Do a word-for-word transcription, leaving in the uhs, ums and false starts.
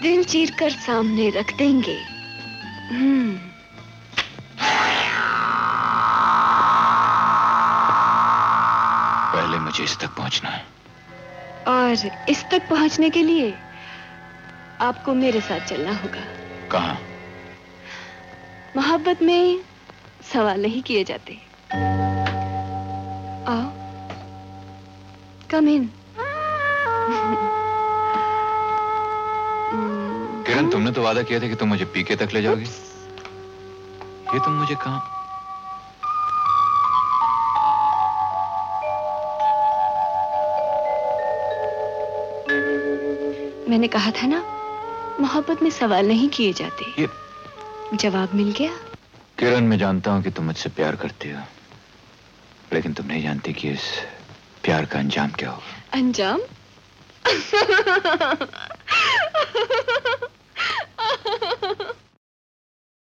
दिल चीर कर सामने रख देंगे। हम्म। पहले मुझे इस तक पहुंचना है। और इस तक पहुंचने के लिए आपको मेरे साथ चलना होगा। कहां? मोहब्बत में सवाल नहीं किए जाते। आओ, कम इन। किरण, तुमने तो वादा किया था कि तुम मुझे पीके तक ले जाओगी। ये तुम मुझे कहां? मैंने कहा था ना, मोहब्बत में सवाल नहीं किए जाते। ये जवाब मिल गया। किरण, मैं जानता हूं कि तुम मुझसे प्यार करती हो, लेकिन तुम नहीं जानती कि इस प्यार का अंजाम क्या होगा। अंजाम?